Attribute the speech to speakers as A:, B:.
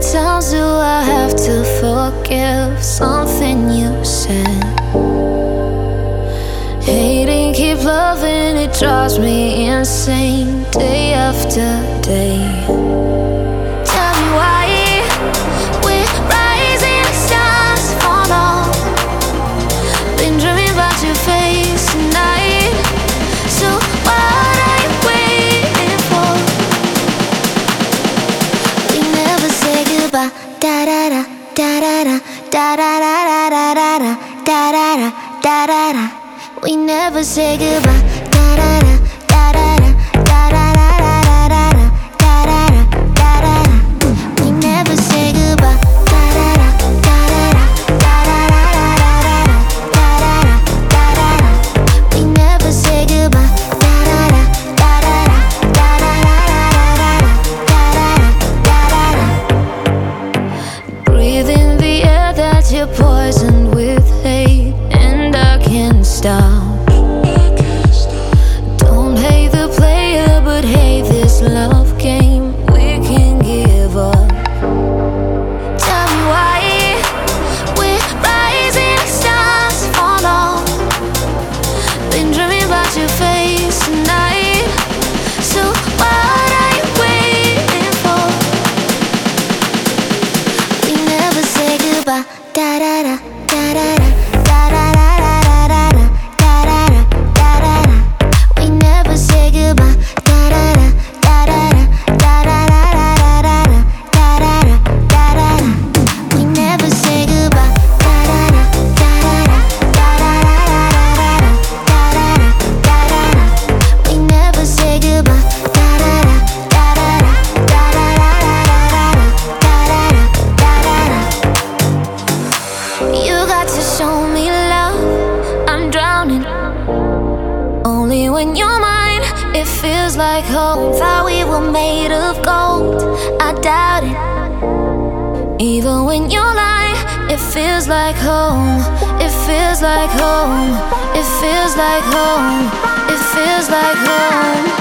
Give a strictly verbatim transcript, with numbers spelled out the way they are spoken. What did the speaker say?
A: times do I have to forgive something you said? Hating, keep loving, it drives me insane day after day. Tell me why we're rising stars fall off. Been dreaming about your face tonight. So what are you waiting for? We never say goodbye. Da da da da da da da da da da da da da da da da. We never say goodbye. Da da da da da da da da da da da da da da da. We never say goodbye. Da da da da da da da da da da da. We never say goodbye. Da da da da da da da da. Breathe in the air that you're poisoned with hate, and I can't stop. Don't hate the player, but hate this love game we can give up. Tell me why we're rising stars fall off. Been dreaming about your face tonight. So what are you waiting for? We never say goodbye. Da da da da da da. Show me love, I'm drowning. Only when you're mine, it feels like home. Thought we were made of gold, I doubt it. Even when you're lying, it feels like home. It feels like home. It feels like home. It feels like home.